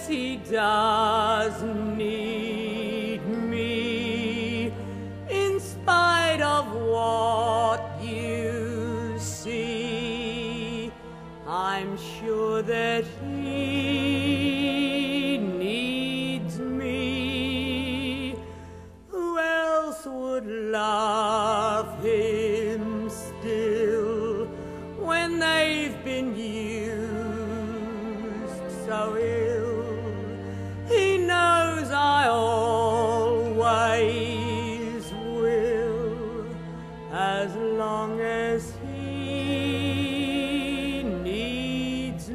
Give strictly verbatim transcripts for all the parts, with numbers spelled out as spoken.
he does need me, in spite of what you see. I'm sure that he needs me. Who else would love him still when they've been used so ill? He knows I always will, as long as he needs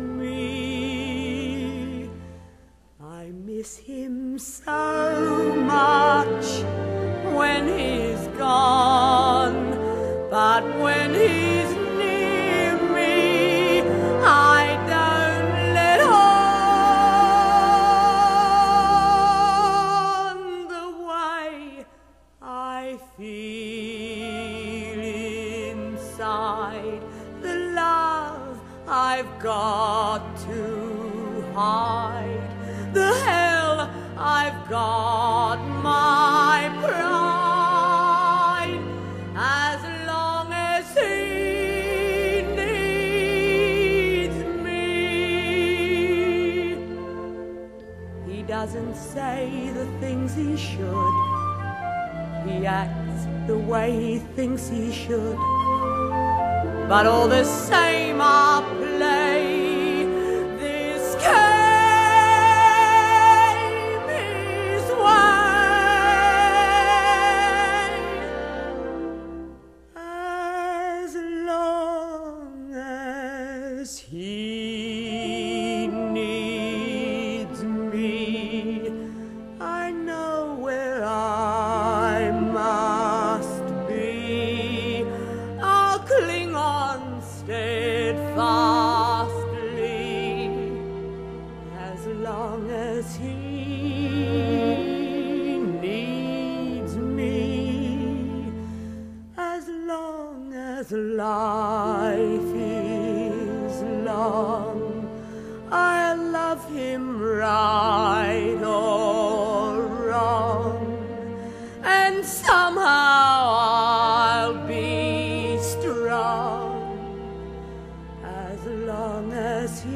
me. I miss him so much when he's gone, but when he's near me, I don't let on the way I feel inside, the love I've got to hide, the hell I've got my pride, as long as he needs me. He doesn't say the things he should, he acts the way he thinks he should, but all the same I'll play this game his way, as long as he needs me. I know where I must be. I'll cling on steadfastly, as long as he needs me, as long as life is long. I'll love him right or wrong, and somehow I'll be strong, as long as he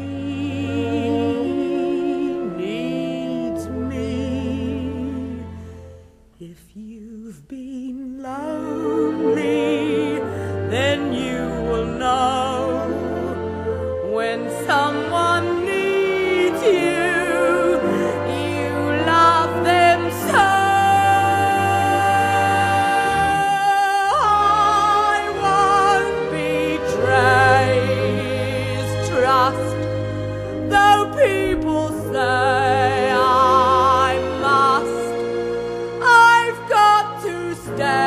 needs me. If you've been lonely, then you will know when someone needs you, you love them so. I won't betray his trust, though people say I must. I've got to stay